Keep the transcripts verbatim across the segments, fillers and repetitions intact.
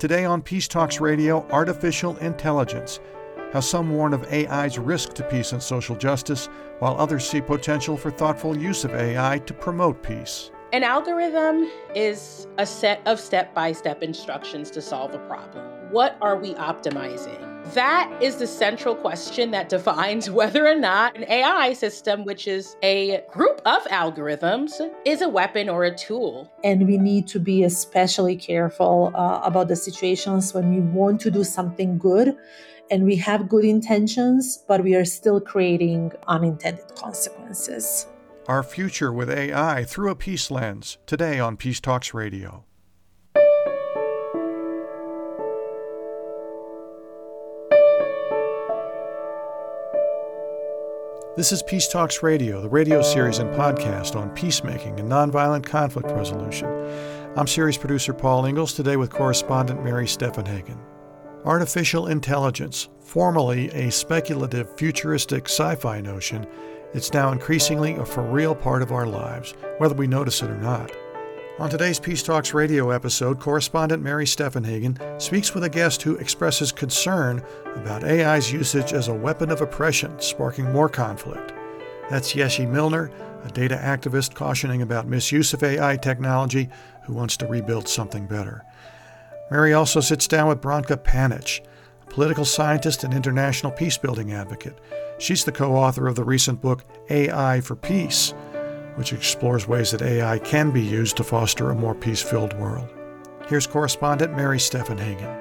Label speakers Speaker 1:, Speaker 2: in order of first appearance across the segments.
Speaker 1: Today on Peace Talks Radio, artificial intelligence. How some warn of A I's risk to peace and social justice, while others see potential for thoughtful use of A I to promote peace.
Speaker 2: An algorithm is a set of step-by-step instructions to solve a problem. What are we optimizing? That is the central question that defines whether or not an A I system, which is a group of algorithms, is a weapon or a tool.
Speaker 3: And we need to be especially careful uh, about the situations when we want to do something good and we have good intentions, but we are still creating unintended consequences.
Speaker 1: Our future with A I through a peace lens, today on Peace Talks Radio. This is Peace Talks Radio, the radio series and podcast on peacemaking and nonviolent conflict resolution. I'm series producer Paul Ingalls, today with correspondent Mary Stephenhagen. Artificial intelligence, formerly a speculative, futuristic sci-fi notion, it's now increasingly a for-real part of our lives, whether we notice it or not. On today's Peace Talks Radio episode, correspondent Mary Stephenhagen speaks with a guest who expresses concern about A I's usage as a weapon of oppression, sparking more conflict. That's Yeshi Milner, a data activist cautioning about misuse of A I technology who wants to rebuild something better. Mary also sits down with Branka Panic, a political scientist and international peacebuilding advocate. She's the co-author of the recent book A I for Peace, which explores ways that A I can be used to foster a more peace-filled world. Here's correspondent Mary Stephenhagen.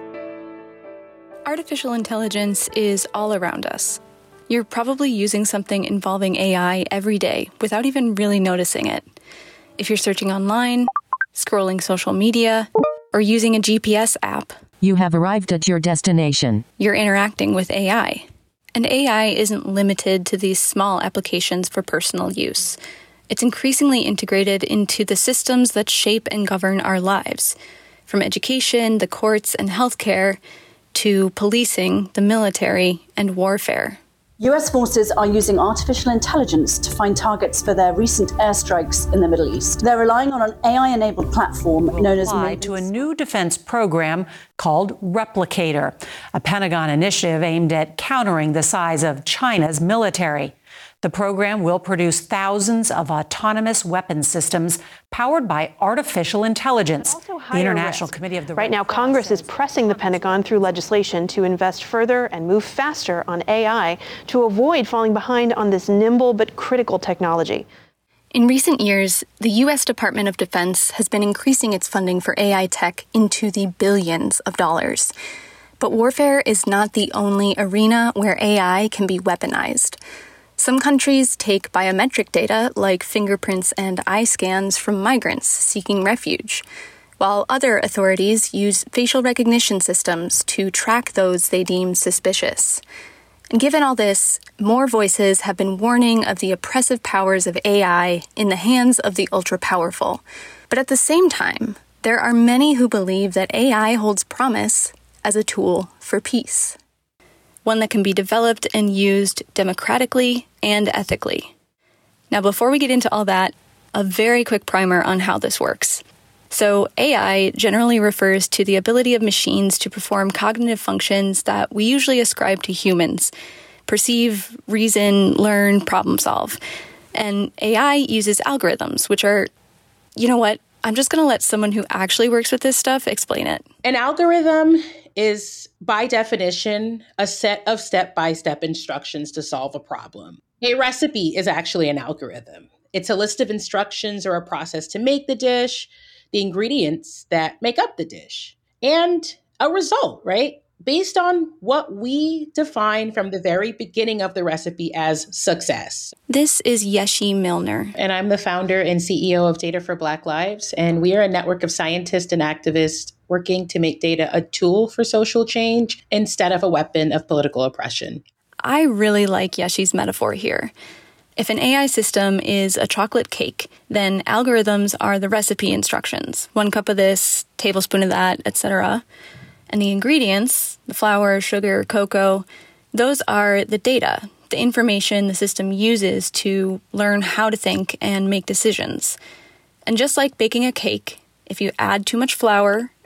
Speaker 4: Artificial intelligence is all around us. You're probably using something involving A I every day without even really noticing it. If you're searching online, scrolling social media, or using a G P S app,
Speaker 5: you have arrived at your destination.
Speaker 4: You're interacting with A I. And A I isn't limited to these small applications for personal use. It's increasingly integrated into the systems that shape and govern our lives, from education, the courts, and healthcare, to policing, the military, and warfare.
Speaker 6: U S forces are using artificial intelligence to find targets for their recent airstrikes in the Middle East. They're relying on an A I-enabled platform known as
Speaker 7: Applied to a new defense program called Replicator, a Pentagon initiative aimed at countering the size of China's military. The program will produce thousands of autonomous weapons systems powered by artificial intelligence. The International
Speaker 8: risk.
Speaker 7: Committee of the
Speaker 8: Right now, Congress is pressing the Pentagon through legislation to invest further and move faster on A I to avoid falling behind on this nimble but critical technology.
Speaker 4: In recent years, the U S Department of Defense has been increasing its funding for A I tech into the billions of dollars. But warfare is not the only arena where A I can be weaponized. Some countries take biometric data like fingerprints and eye scans from migrants seeking refuge, while other authorities use facial recognition systems to track those they deem suspicious. And given all this, more voices have been warning of the oppressive powers of A I in the hands of the ultra-powerful. But at the same time, there are many who believe that A I holds promise as a tool for peace, one that can be developed and used democratically and ethically. Now, before we get into all that, a very quick primer on how this works. So, A I generally refers to the ability of machines to perform cognitive functions that we usually ascribe to humans: perceive, reason, learn, problem solve. And A I uses algorithms, which are, you know what, I'm just going to let someone who actually works with this stuff explain it.
Speaker 2: An algorithm is, by definition, a set of step-by-step instructions to solve a problem. A recipe is actually an algorithm. It's a list of instructions or a process to make the dish, the ingredients that make up the dish, and a result, right? Based on what we define from the very beginning of the recipe as success.
Speaker 4: This is Yeshi Milner.
Speaker 2: And I'm the founder and C E O of Data for Black Lives. And we are a network of scientists and activists working to make data a tool for social change instead of a weapon of political oppression.
Speaker 4: I really like Yeshi's metaphor here. If an A I system is a chocolate cake, then algorithms are the recipe instructions. One cup of this, tablespoon of that, et cetera. And the ingredients, the flour, sugar, cocoa, those are the data, the information the system uses to learn how to think and make decisions. And just like baking a cake, if you add too much flour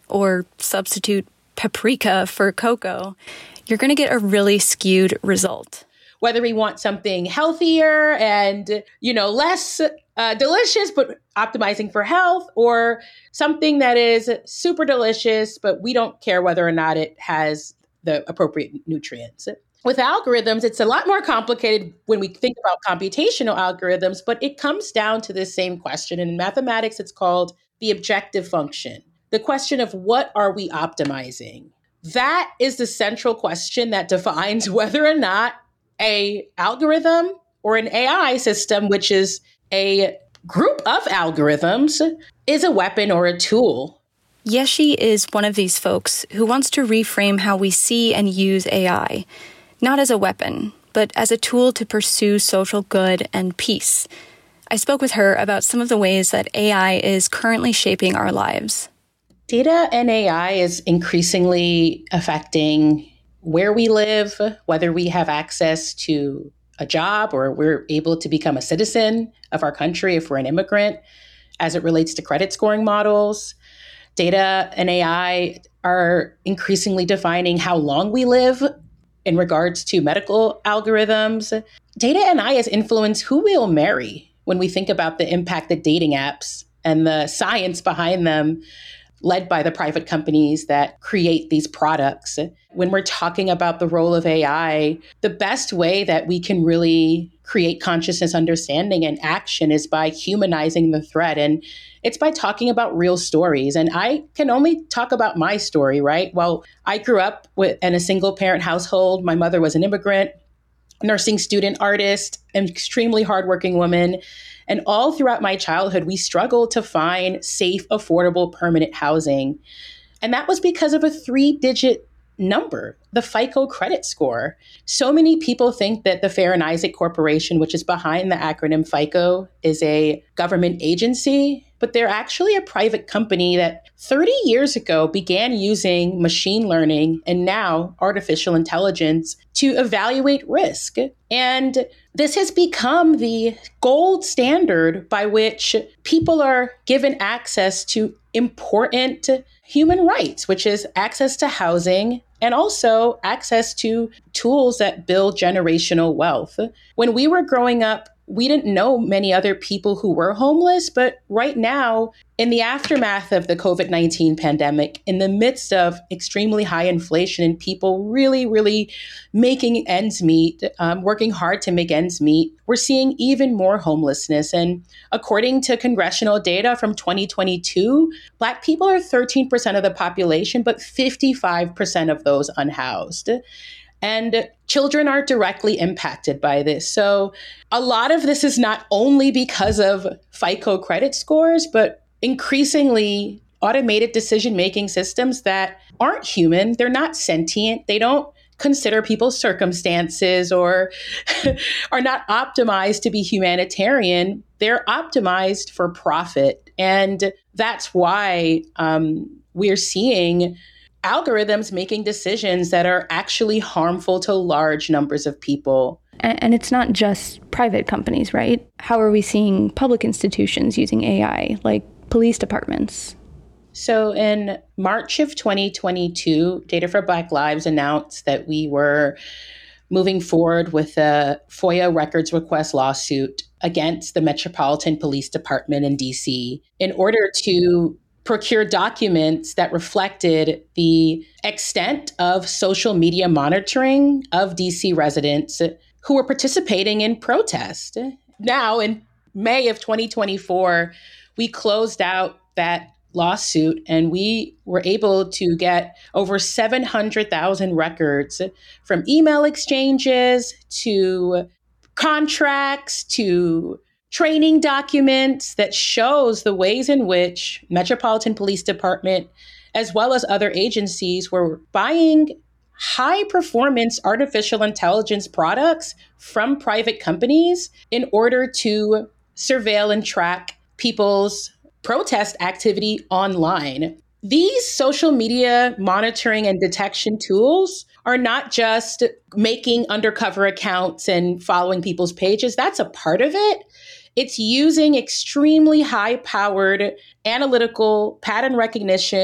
Speaker 4: or substitute paprika for cocoa, you're going to get a really skewed result.
Speaker 2: Whether we want something healthier and, you know, less uh, delicious, but optimizing for health, or something that is super delicious, but we don't care whether or not it has the appropriate nutrients. With algorithms, it's a lot more complicated when we think about computational algorithms, but it comes down to this same question. In mathematics, it's called the objective function. The question of what are we optimizing? That is the central question that defines whether or not a algorithm or an A I system, which is a group of algorithms, is a weapon or a tool.
Speaker 4: Yeshi is one of these folks who wants to reframe how we see and use A I, not as a weapon, but as a tool to pursue social good and peace. I spoke with her about some of the ways that A I is currently shaping our lives.
Speaker 2: Data and A I is increasingly affecting where we live, whether we have access to a job or we're able to become a citizen of our country if we're an immigrant, as it relates to credit scoring models. Data and A I are increasingly defining how long we live in regards to medical algorithms. Data and A I has influenced who we'll marry when we think about the impact that dating apps and the science behind them, led by the private companies that create these products. When we're talking about the role of A I, the best way that we can really create consciousness, understanding, and action is by humanizing the threat. And it's by talking about real stories. And I can only talk about my story, right? Well, I grew up with, in a single parent household. My mother was an immigrant, nursing student, artist, an extremely hardworking woman. And all throughout my childhood, we struggled to find safe, affordable, permanent housing. And that was because of a three-digit number, the FICO credit score. So many people think that the Fair and Isaac Corporation, which is behind the acronym FICO, is a government agency, but they're actually a private company that thirty years ago began using machine learning and now artificial intelligence to evaluate risk. And this has become the gold standard by which people are given access to important human rights, which is access to housing and also access to tools that build generational wealth. When we were growing up, we didn't know many other people who were homeless, but right now, in the aftermath of the COVID nineteen pandemic, in the midst of extremely high inflation and people really, really making ends meet, um, working hard to make ends meet, we're seeing even more homelessness. And according to congressional data from twenty twenty-two, Black people are thirteen percent of the population, but fifty-five percent of those unhoused. And children are directly impacted by this. So a lot of this is not only because of FICO credit scores, but increasingly automated decision-making systems that aren't human. They're not sentient. They don't consider people's circumstances or are not optimized to be humanitarian. They're optimized for profit. And that's why um, we're seeing algorithms making decisions that are actually harmful to large numbers of people.
Speaker 4: And it's not just private companies, right? How are we seeing public institutions using A I, like police departments?
Speaker 2: So in March of twenty twenty-two, Data for Black Lives announced that we were moving forward with a FOIA records request lawsuit against the Metropolitan Police Department in D C in order to procure documents that reflected the extent of social media monitoring of D C residents who were participating in protest. Now, in May of twenty twenty-four, we closed out that lawsuit and we were able to get over seven hundred thousand records from email exchanges to contracts to training documents that shows the ways in which Metropolitan Police Department, as well as other agencies, were buying high performance artificial intelligence products from private companies in order to surveil and track people's protest activity online. These social media monitoring and detection tools are not just making undercover accounts and following people's pages. That's a part of it. It's using extremely high-powered analytical pattern recognition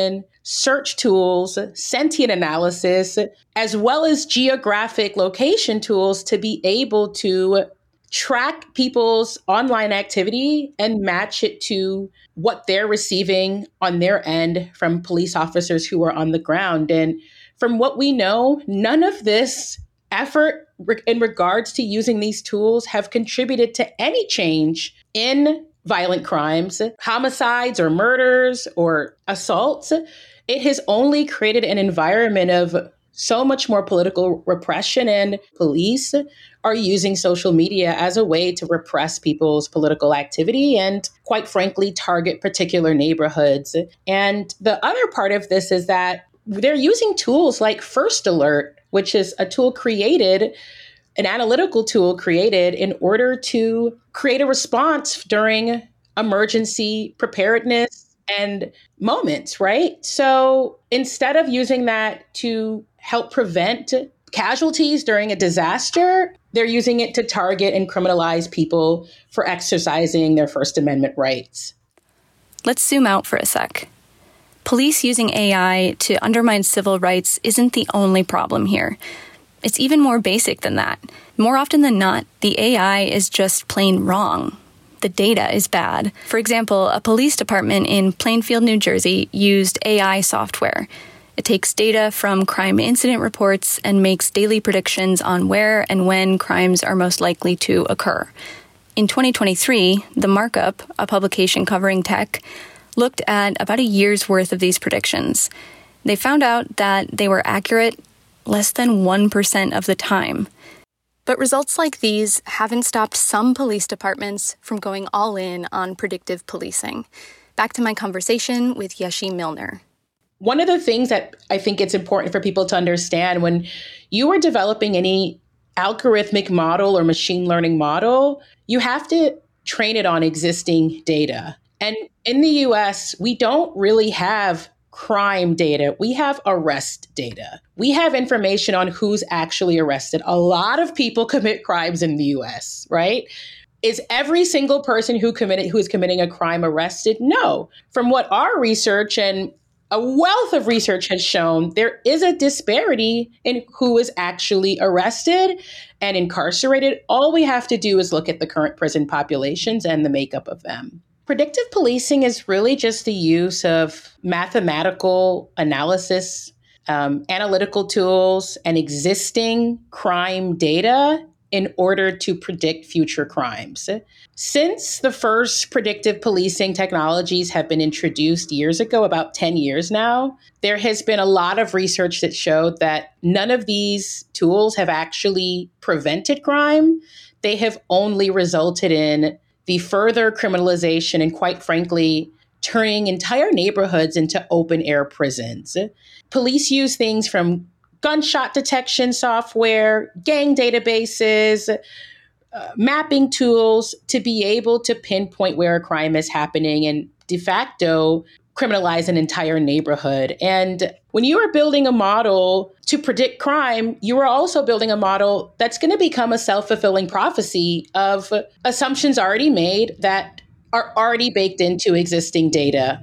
Speaker 2: search tools, sentient analysis, as well as geographic location tools to be able to track people's online activity and match it to what they're receiving on their end from police officers who are on the ground. And from what we know, none of this effort in regards to using these tools have contributed to any change in violent crimes, homicides or murders or assaults. It has only created an environment of so much more political repression, and police are using social media as a way to repress people's political activity and, quite frankly, target particular neighborhoods. And the other part of this is that they're using tools like First Alert, which is a tool created, an analytical tool created in order to create a response during emergency preparedness and moments, right? So instead of using that to help prevent casualties during a disaster, they're using it to target and criminalize people for exercising their First Amendment rights.
Speaker 4: Let's zoom out for a sec. Police using A I to undermine civil rights isn't the only problem here. It's even more basic than that. More often than not, the A I is just plain wrong. The data is bad. For example, a police department in Plainfield, New Jersey used A I software. It takes data from crime incident reports and makes daily predictions on where and when crimes are most likely to occur. In twenty twenty-three, The Markup, a publication covering tech, looked at about a year's worth of these predictions. They found out that they were accurate less than one percent of the time. But results like these haven't stopped some police departments from going all in on predictive policing. Back to my conversation with Yeshi Milner.
Speaker 2: One of the things that I think it's important for people to understand when you are developing any algorithmic model or machine learning model, you have to train it on existing data. And in the U S, we don't really have crime data. We have arrest data. We have information on who's actually arrested. A lot of people commit crimes in the U S, right? Is every single person who committed who is committing a crime arrested? No. From what our research and a wealth of research has shown, there is a disparity in who is actually arrested and incarcerated. All we have to do is look at the current prison populations and the makeup of them. Predictive policing is really just the use of mathematical analysis, um, analytical tools, and existing crime data in order to predict future crimes. Since the first predictive policing technologies have been introduced years ago, about ten years now, there has been a lot of research that showed that none of these tools have actually prevented crime. They have only resulted in the further criminalization and, quite frankly, turning entire neighborhoods into open air prisons. Police use things from gunshot detection software, gang databases, uh, mapping tools to be able to pinpoint where a crime is happening and de facto criminalize an entire neighborhood. And when you are building a model to predict crime, you are also building a model that's going to become a self-fulfilling prophecy of assumptions already made that are already baked into existing data.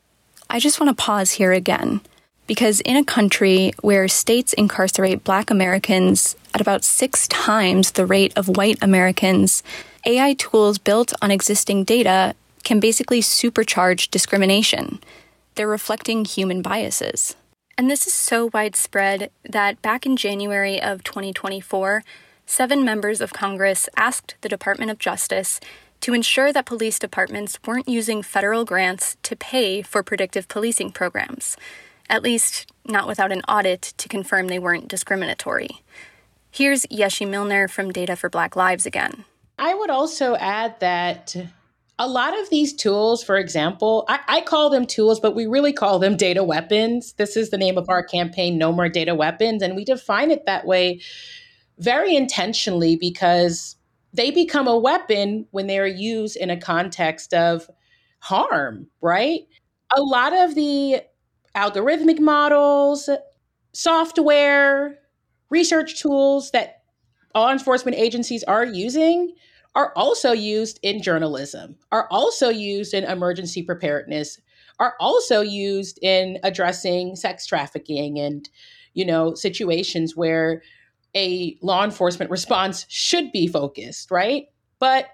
Speaker 4: I just want to pause here again, because in a country where states incarcerate Black Americans at about six times the rate of white Americans, A I tools built on existing data can basically supercharge discrimination. They're reflecting human biases. And this is so widespread that back in January of twenty twenty-four, seven members of Congress asked the Department of Justice to ensure that police departments weren't using federal grants to pay for predictive policing programs, at least not without an audit to confirm they weren't discriminatory. Here's Yeshi Milner from Data for Black Lives again.
Speaker 2: I would also add that a lot of these tools, for example, I, I call them tools, but we really call them data weapons. This is the name of our campaign, No More Data Weapons. And we define it that way very intentionally because they become a weapon when they are used in a context of harm, right? A lot of the algorithmic models, software, research tools that law enforcement agencies are using are also used in journalism, are also used in emergency preparedness, are also used in addressing sex trafficking and, you know, situations where a law enforcement response should be focused, right? But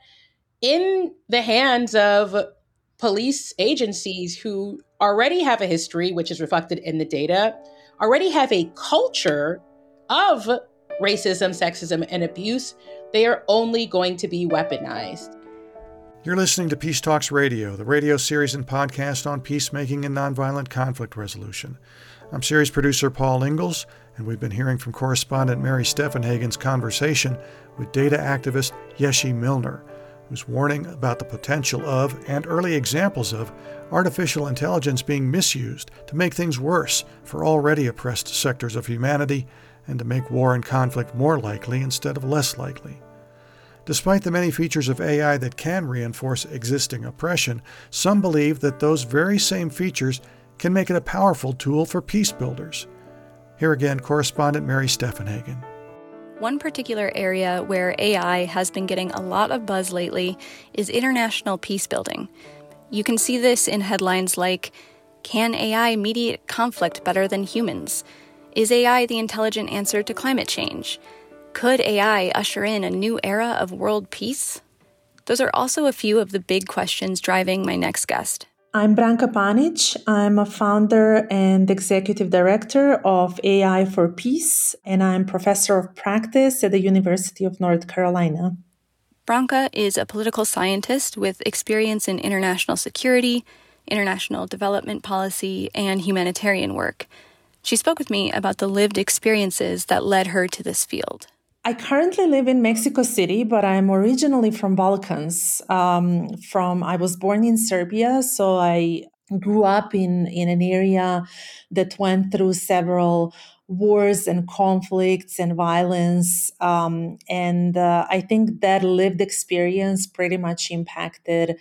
Speaker 2: in the hands of police agencies who already have a history, which is reflected in the data, already have a culture of racism, sexism, and abuse, they are only going to be weaponized.
Speaker 1: You're listening to Peace Talks Radio, the radio series and podcast on peacemaking and nonviolent conflict resolution. I'm series producer Paul Ingalls, and we've been hearing from correspondent Mary Stephenhagen's conversation with data activist Yeshi Milner, who's warning about the potential of, and early examples of, artificial intelligence being misused to make things worse for already oppressed sectors of humanity and to make war and conflict more likely instead of less likely. Despite the many features of A I that can reinforce existing oppression, some believe that those very same features can make it a powerful tool for peace builders. Here again, correspondent Mary Stephenhagen.
Speaker 4: One particular area where A I has been getting a lot of buzz lately is international peace building. You can see this in headlines like, "Can A I mediate conflict better than humans? Is A I the intelligent answer to climate change? Could A I usher in a new era of world peace?" Those are also a few of the big questions driving my next guest.
Speaker 3: I'm Branka Panic. I'm a founder and executive director of A I for Peace, and I'm professor of practice at the University of North Carolina.
Speaker 4: Branka is a political scientist with experience in international security, international development policy, and humanitarian work. She spoke with me about the lived experiences that led her to this field.
Speaker 3: I currently live in Mexico City, but I'm originally from Balkans. Um, from I was born in Serbia, so I grew up in, in an area that went through several wars and conflicts and violence. Um, and uh, I think that lived experience pretty much impacted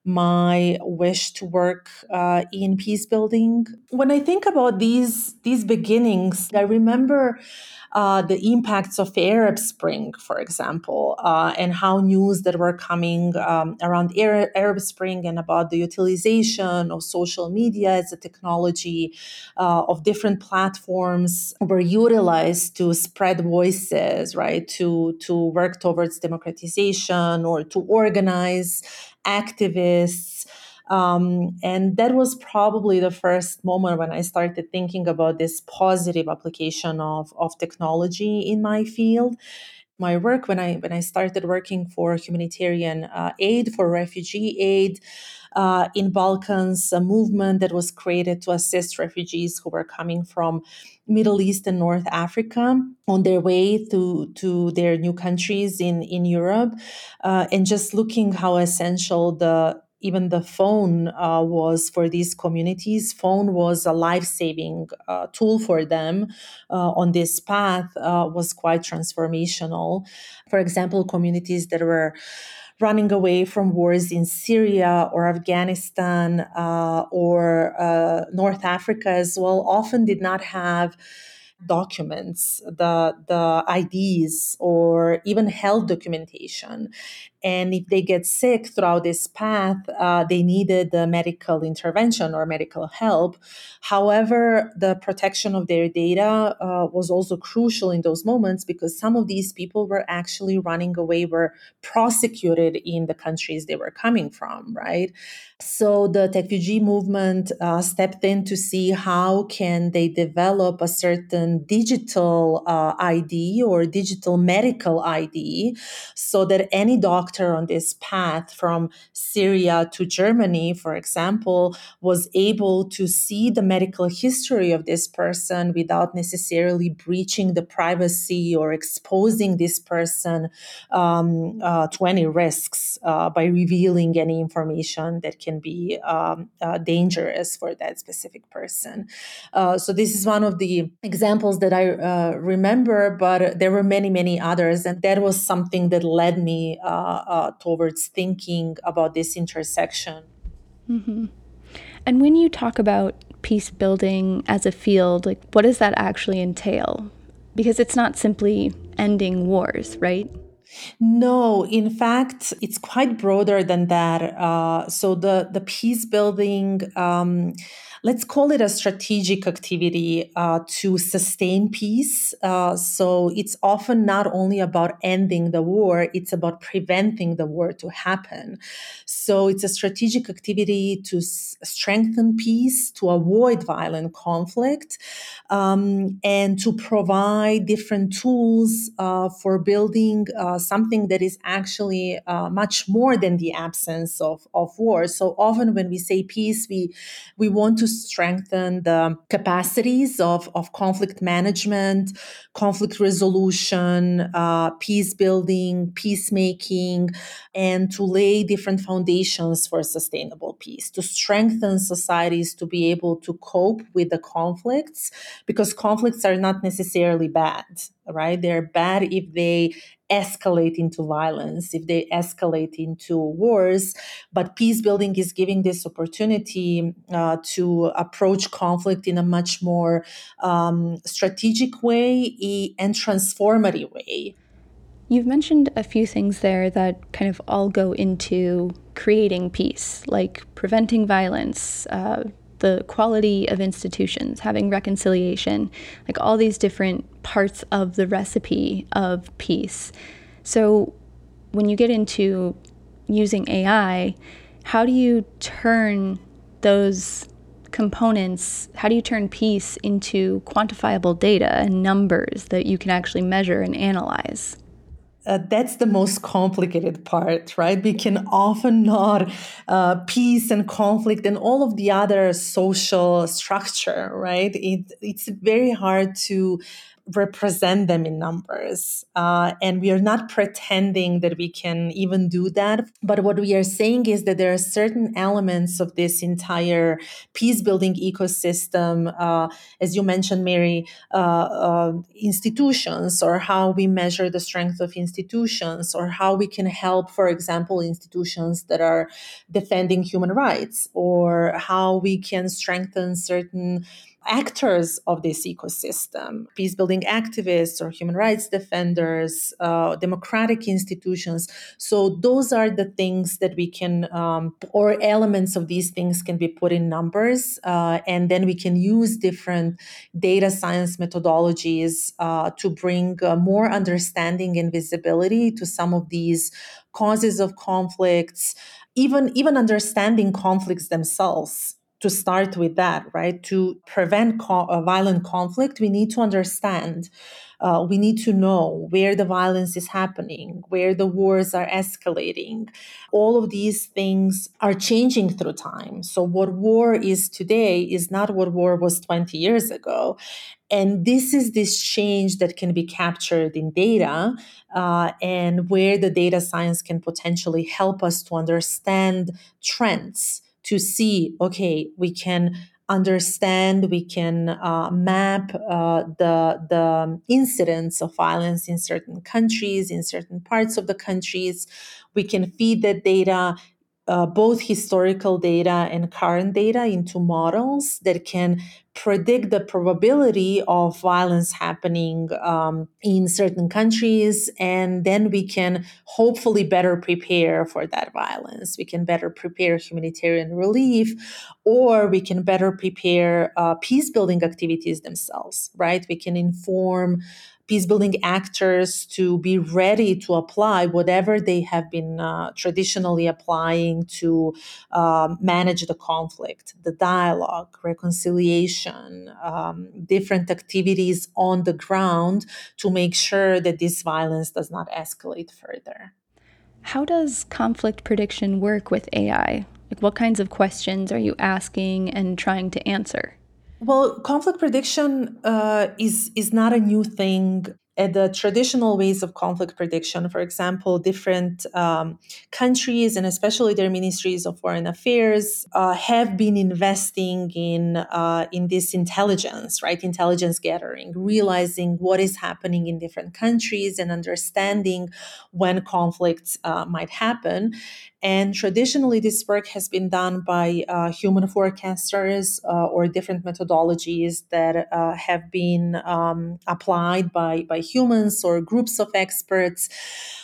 Speaker 3: my wish to work uh, in peace building. When I think about these these beginnings, I remember uh, the impacts of Arab Spring, for example, uh, and how news that were coming um, around Arab, Arab Spring and about the utilization of social media as a technology uh, of different platforms were utilized to spread voices, right? To to work towards democratization or to organize activists. Um, and that was probably the first moment when I started thinking about this positive application of, of technology in my field. My work, when I when I started working for humanitarian uh, aid, for refugee aid uh, in Balkans, a movement that was created to assist refugees who were coming from Middle East and North Africa on their way to, to their new countries in, in Europe, uh, and just looking how essential the even the phone uh, was for these communities. Phone was a life-saving uh, tool for them uh, on this path uh, was quite transformational. For example, communities that were running away from wars in Syria or Afghanistan uh, or uh, North Africa as well often did not have documents, the, the I Ds, or even health documentation. And if they get sick throughout this path, uh, they needed the medical intervention or medical help. However, the protection of their data uh, was also crucial in those moments because some of these people were actually running away, were prosecuted in the countries they were coming from, right? So the TechFugee movement uh, stepped in to see how can they develop a certain digital uh, I D or digital medical I D so that any doctor on this path from Syria to Germany, for example, was able to see the medical history of this person without necessarily breaching the privacy or exposing this person um, uh, to any risks uh, by revealing any information that can be um, uh, dangerous for that specific person. Uh, so this is one of the examples that I uh, remember, but there were many, many others. And that was something that led me uh, uh, towards thinking about this intersection.
Speaker 4: Mm-hmm. And when you talk about peace building as a field, like what does that actually entail? Because it's not simply ending wars, right?
Speaker 3: No, in fact, it's quite broader than that. Uh, so the the peace building, um, let's call it a strategic activity uh, to sustain peace. Uh, so it's often not only about ending the war; it's about preventing the war to happen. So it's a strategic activity to s- strengthen peace, to avoid violent conflict, um, and to provide different tools uh, for building uh, something that is actually uh, much more than the absence of, of war. So often when we say peace, we we want to strengthen the capacities of, of conflict management, conflict resolution, uh, peace building, peacemaking, and to lay different foundations for sustainable peace, to strengthen societies to be able to cope with the conflicts, because conflicts are not necessarily bad, right? They're bad if they escalate into violence, if they escalate into wars. But peace building is giving this opportunity uh, to approach conflict in a much more um, strategic way and transformative way.
Speaker 4: You've mentioned a few things there that kind of all go into creating peace, like preventing violence, uh, the quality of institutions, having reconciliation, like all these different parts of the recipe of peace. So when you get into using A I, how do you turn those components, how do you turn peace into quantifiable data and numbers that you can actually measure and analyze?
Speaker 3: Uh, that's the most complicated part, right? We can often not uh, peace and conflict and all of the other social structure, right? It, it's very hard to represent them in numbers. Uh, and we are not pretending that we can even do that. But what we are saying is that there are certain elements of this entire peace building ecosystem, uh, as you mentioned, Mary, uh, uh, institutions, or how we measure the strength of institutions, or how we can help, for example, institutions that are defending human rights, or how we can strengthen certain actors of this ecosystem, peace building activists or human rights defenders, uh, democratic institutions. So those are the things that we can, um, or elements of these things can be put in numbers. Uh, and then we can use different data science methodologies uh, to bring uh, more understanding and visibility to some of these causes of conflicts, even, even understanding conflicts themselves. To start with that, right? To prevent co- uh, violent conflict, we need to understand, uh, we need to know where the violence is happening, where the wars are escalating. All of these things are changing through time. So what war is today is not what war was twenty years ago. And this is this change that can be captured in data, uh, and where the data science can potentially help us to understand trends, to see, okay, we can understand, we can uh, map uh, the, the incidence of violence in certain countries, in certain parts of the countries. We can feed that data, uh, both historical data and current data, into models that can predict the probability of violence happening um, in certain countries. And then we can hopefully better prepare for that violence. We can better prepare humanitarian relief, or we can better prepare uh, peace building activities themselves, right? We can inform peace building actors to be ready to apply whatever they have been uh, traditionally applying to uh, manage the conflict, the dialogue, reconciliation, um, different activities on the ground to make sure that this violence does not escalate further.
Speaker 4: How does conflict prediction work with A I? Like, what kinds of questions are you asking and trying to answer?
Speaker 3: Well, conflict prediction uh, is is not a new thing. And the traditional ways of conflict prediction, for example, different um, countries and especially their ministries of foreign affairs uh, have been investing in uh, in this intelligence, right? Intelligence gathering, realizing what is happening in different countries and understanding when conflicts uh, might happen. And traditionally, this work has been done by uh, human forecasters uh, or different methodologies that uh, have been um, applied by, by humans or groups of experts.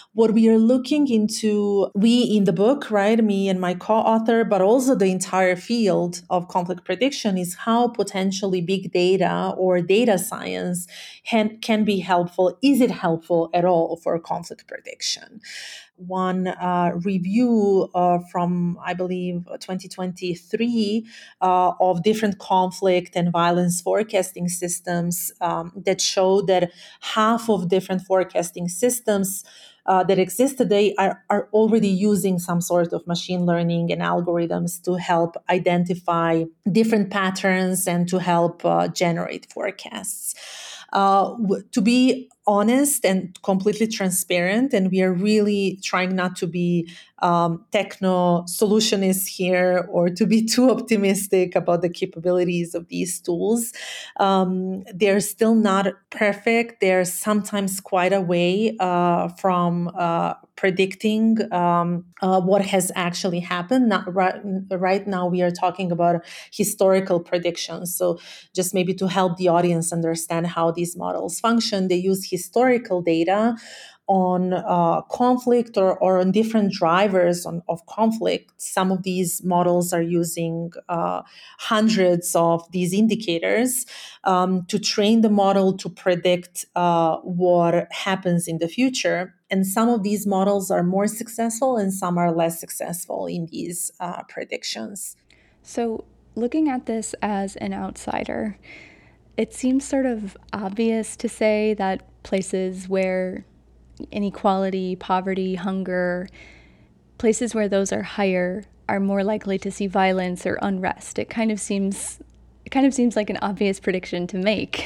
Speaker 3: What we are looking into, we in the book, right, me and my co-author, but also the entire field of conflict prediction, is how potentially big data or data science can, can be helpful. Is it helpful at all for conflict prediction? One uh, review uh, from, I believe, twenty twenty-three uh, of different conflict and violence forecasting systems um, that showed that half of different forecasting systems uh, that exist today are, are already using some sort of machine learning and algorithms to help identify different patterns and to help uh, generate forecasts. Uh, to be honest and completely transparent, and we are really trying not to be um, techno solutionists here or to be too optimistic about the capabilities of these tools. Um, they're still not perfect. They're sometimes quite away uh, from uh, predicting um, uh, what has actually happened. Not right, right now, we are talking about historical predictions. So just maybe to help the audience understand how these models function, they use historical data on uh, conflict or, or on different drivers on, of conflict. Some of these models are using uh, hundreds of these indicators um, to train the model to predict uh, what happens in the future. And some of these models are more successful and some are less successful in these uh, predictions.
Speaker 4: So looking at this as an outsider, it seems sort of obvious to say that places where inequality, poverty, hunger, places where those are higher are more likely to see violence or unrest. It kind of seems it kind of seems like an obvious prediction to make.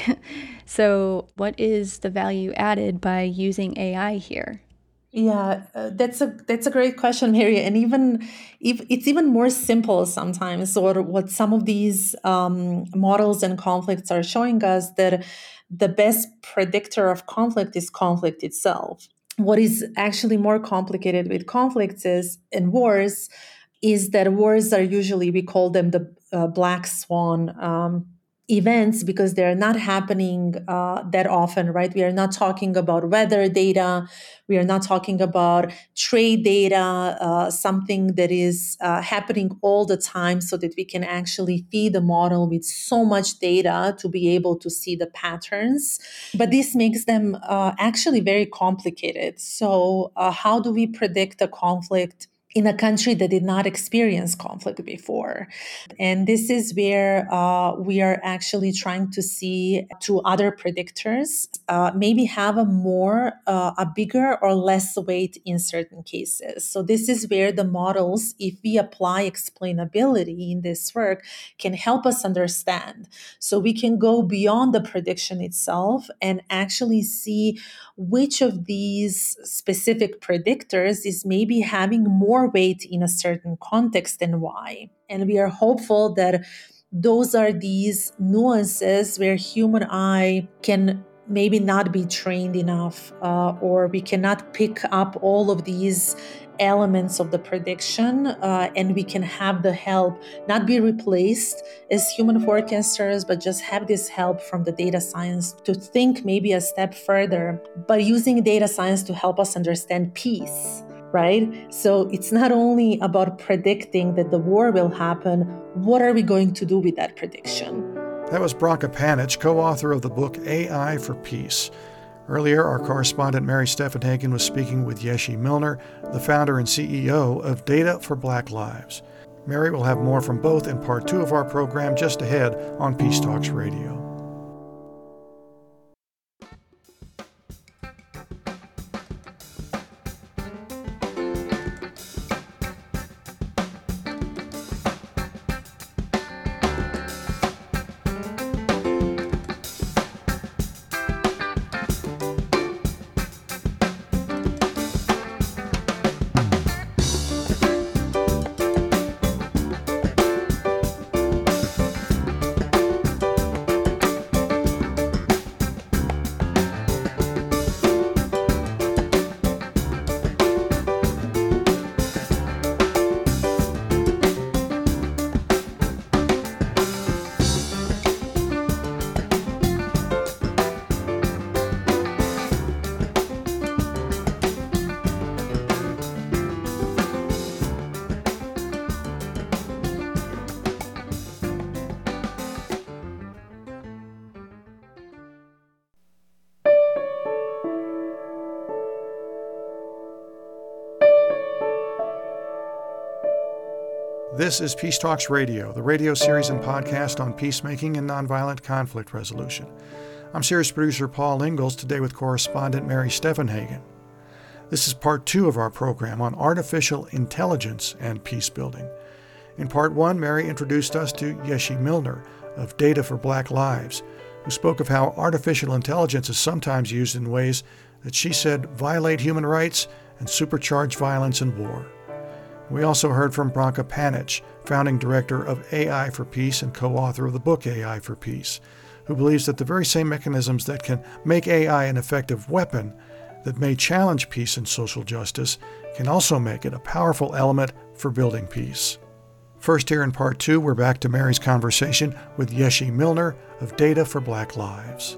Speaker 4: So what is the value added by using A I here?
Speaker 3: Yeah, uh, that's a that's a great question, Mary. And even if it's even more simple sometimes, or what some of these um, models and conflicts are showing us, that the best predictor of conflict is conflict itself. What is actually more complicated with conflicts is, and wars, is that wars are usually, we call them the uh, black swan um, events, because they're not happening uh, that often, right? We are not talking about weather data. We are not talking about trade data, uh, something that is uh, happening all the time so that we can actually feed the model with so much data to be able to see the patterns. But this makes them uh, actually very complicated. So uh, how do we predict a conflict in a country that did not experience conflict before? And this is where uh, we are actually trying to see to other predictors, uh, maybe have a more, uh, a bigger or less weight in certain cases. So this is where the models, if we apply explainability in this work, can help us understand. So we can go beyond the prediction itself and actually see which of these specific predictors is maybe having more weight in a certain context and why. And we are hopeful that those are these nuances where human eye can maybe not be trained enough, uh, or we cannot pick up all of these elements of the prediction, uh, and we can have the help, not be replaced as human forecasters, but just have this help from the data science to think maybe a step further, but using data science to help us understand peace, right? So it's not only about predicting that the war will happen, what are we going to do with that prediction?
Speaker 1: That was Branka Panic, co-author of the book A I for Peace. Earlier, our correspondent Mary Stephenhagen was speaking with Yeshi Milner, the founder and C E O of Data for Black Lives. Mary will have more from both in part two of our program just ahead on Peace Talks Radio. This is Peace Talks Radio, the radio series and podcast on peacemaking and nonviolent conflict resolution. I'm series producer Paul Ingalls, today with correspondent Mary Steffenhagen. This is part two of our program on artificial intelligence and peace building. In part one, Mary introduced us to Yeshi Milner of Data for Black Lives, who spoke of how artificial intelligence is sometimes used in ways that she said violate human rights and supercharge violence and war. We also heard from Branka Panic, founding director of A I for Peace and co-author of the book A I for Peace, who believes that the very same mechanisms that can make A I an effective weapon that may challenge peace and social justice can also make it a powerful element for building peace. First, here in part two, we're back to Mary's conversation with Yeshi Milner of Data for Black Lives.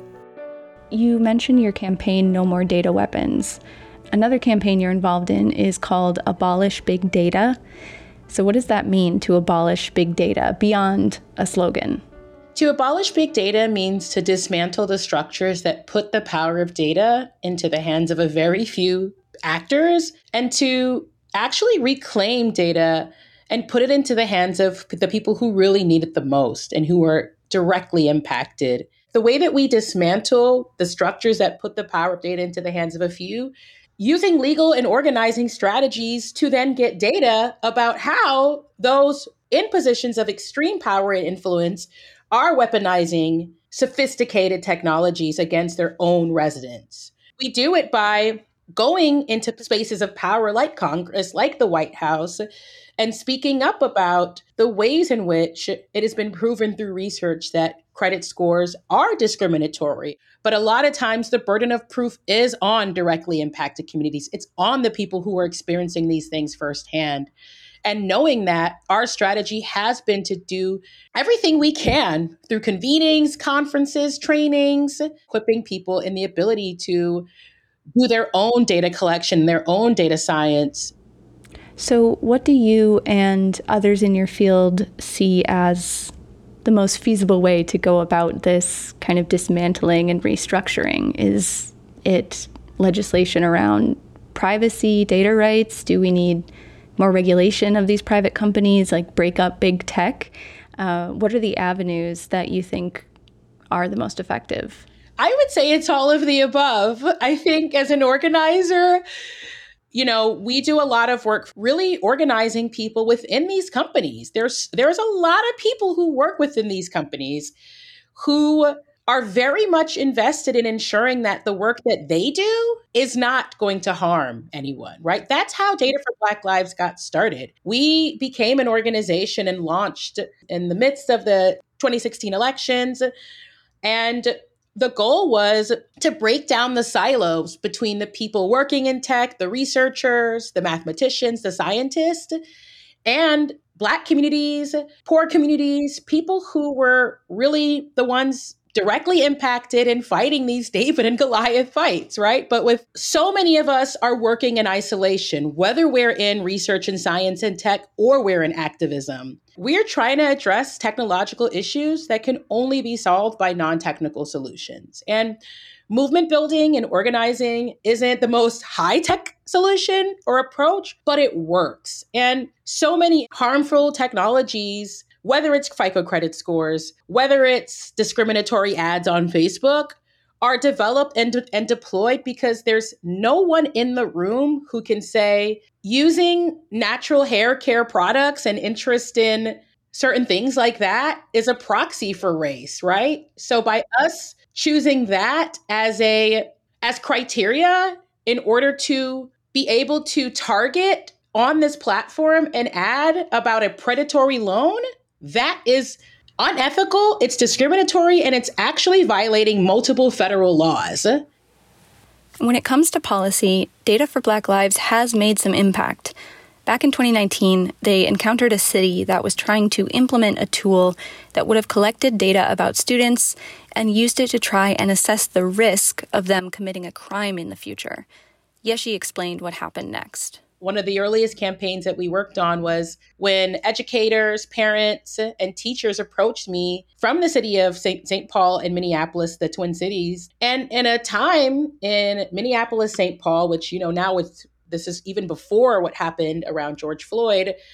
Speaker 4: You mentioned your campaign, No More Data Weapons. Another campaign you're involved in is called Abolish Big Data. So what does that mean, to abolish big data, beyond a slogan?
Speaker 2: To abolish big data means to dismantle the structures that put the power of data into the hands of a very few actors, and to actually reclaim data and put it into the hands of the people who really need it the most and who are directly impacted. The way that we dismantle the structures that put the power of data into the hands of a few, using legal and organizing strategies to then get data about how those in positions of extreme power and influence are weaponizing sophisticated technologies against their own residents. We do it by going into spaces of power like Congress, like the White House, and speaking up about the ways in which it has been proven through research that credit scores are discriminatory. But a lot of times the burden of proof is on directly impacted communities. It's on the people who are experiencing these things firsthand. And knowing that, our strategy has been to do everything we can through convenings, conferences, trainings, equipping people in the ability to do their own data collection, their own data science.
Speaker 4: So what do you and others in your field see as the most feasible way to go about this kind of dismantling and restructuring? Is it legislation around privacy, data rights? Do we need more regulation of these private companies, like break up big tech? Uh, what are the avenues that you think are the most effective?
Speaker 2: I would say it's all of the above. I think as an organizer, you know, we do a lot of work really organizing people within these companies. There's there's a lot of people who work within these companies who are very much invested in ensuring that the work that they do is not going to harm anyone, right? That's how Data for Black Lives got started. We became an organization and launched in the midst of the twenty sixteen elections. And the goal was to break down the silos between the people working in tech, the researchers, the mathematicians, the scientists, and Black communities, poor communities, people who were really the ones directly impacted in fighting these David and Goliath fights, right? But with so many of us are working in isolation, whether we're in research and science and tech or we're in activism, we're trying to address technological issues that can only be solved by non-technical solutions. And movement building and organizing isn't the most high-tech solution or approach, but it works. And so many harmful technologies, whether it's FICO credit scores, whether it's discriminatory ads on Facebook, are developed and, de- and deployed because there's no one in the room who can say using natural hair care products and interest in certain things like that is a proxy for race, right? So by us choosing that as a as criteria in order to be able to target on this platform an ad about a predatory loan, that is unethical, it's discriminatory, and it's actually violating multiple federal laws.
Speaker 4: When it comes to policy, Data for Black Lives has made some impact. Back in twenty nineteen, they encountered a city that was trying to implement a tool that would have collected data about students and used it to try and assess the risk of them committing a crime in the future. Yeshi explained what happened next.
Speaker 2: One of the earliest campaigns that we worked on was when educators, parents, and teachers approached me from the city of Saint Paul and Minneapolis, the Twin Cities. And in a time in Minneapolis, Saint Paul, which, you know, now with this is even before what happened around George Floyd,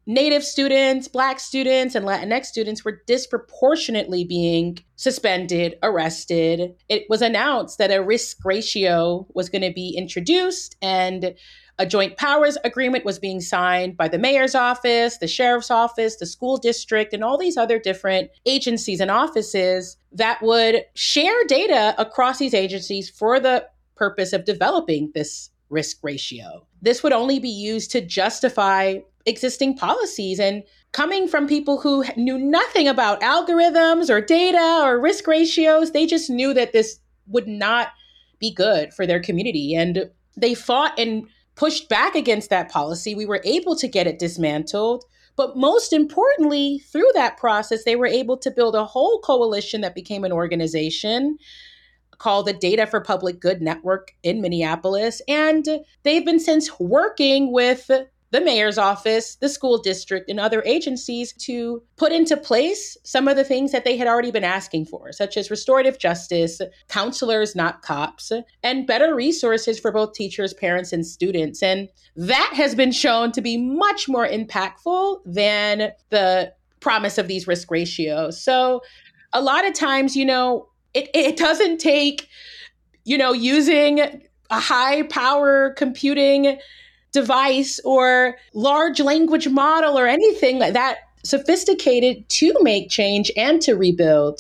Speaker 2: Native students, Black students, and Latinx students were disproportionately being suspended, arrested. It was announced that a risk ratio was going to be introduced, and a joint powers agreement was being signed by the mayor's office, the sheriff's office, the school district, and all these other different agencies and offices that would share data across these agencies for the purpose of developing this risk ratio. This would only be used to justify existing policies. And coming from people who knew nothing about algorithms or data or risk ratios, they just knew that this would not be good for their community. And they fought and pushed back against that policy. We were able to get it dismantled. But most importantly, through that process, they were able to build a whole coalition that became an organization called the Data for Public Good Network in Minneapolis. And they've been since working with the mayor's office, the school district, and other agencies to put into place some of the things that they had already been asking for, such as restorative justice, counselors, not cops, and better resources for both teachers, parents, and students. And that has been shown to be much more impactful than the promise of these risk ratios. So a lot of times, you know, it, it doesn't take, you know, using a high power computing device or large language model or anything like that sophisticated to make change and to rebuild.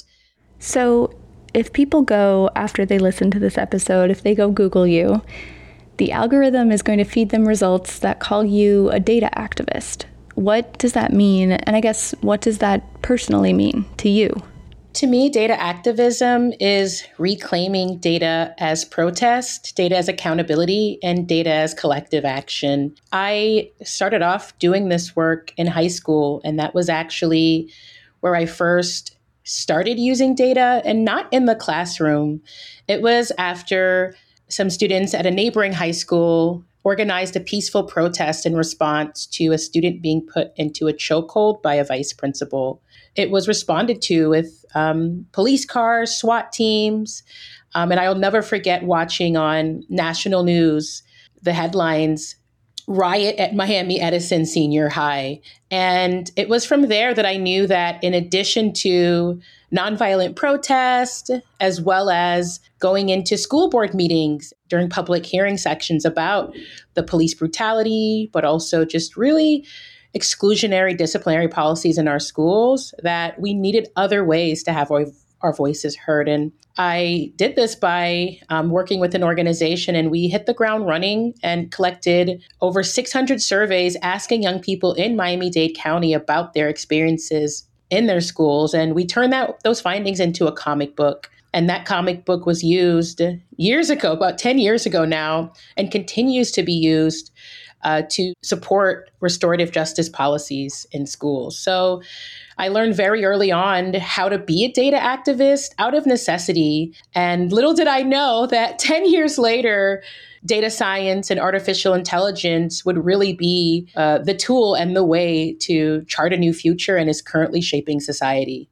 Speaker 4: So if people go, after they listen to this episode, if they go Google you, the algorithm is going to feed them results that call you a data activist. What does that mean? And I guess, what does that personally mean to you?
Speaker 2: To me, data activism is reclaiming data as protest, data as accountability, and data as collective action. I started off doing this work in high school, and that was actually where I first started using data, and not in the classroom. It was after some students at a neighboring high school organized a peaceful protest in response to a student being put into a chokehold by a vice principal. It was responded to with um, police cars, SWAT teams. Um, and I'll never forget watching on national news the headlines, "Riot at Miami Edison Senior High." And it was from there that I knew that in addition to nonviolent protest, as well as going into school board meetings during public hearing sections about the police brutality, but also just really exclusionary disciplinary policies in our schools, that we needed other ways to have our, our voices heard. And I did this by um, working with an organization, and we hit the ground running and collected over six hundred surveys asking young people in Miami-Dade County about their experiences in their schools. And we turned that those findings into a comic book. And that comic book was used years ago, about ten years ago now, and continues to be used Uh, to support restorative justice policies in schools. So I learned very early on how to be a data activist out of necessity. And little did I know that ten years later, data science and artificial intelligence would really be uh, the tool and the way to chart a new future, and is currently shaping society.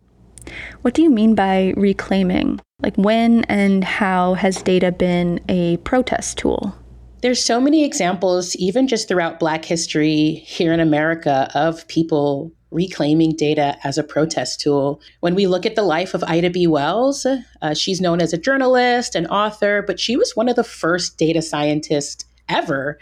Speaker 4: What do you mean by reclaiming? Like, when and how has data been a protest tool?
Speaker 2: There's so many examples, even just throughout Black history here in America, of people reclaiming data as a protest tool. When we look at the life of Ida B. Wells, uh, she's known as a journalist and author, but she was one of the first data scientists ever.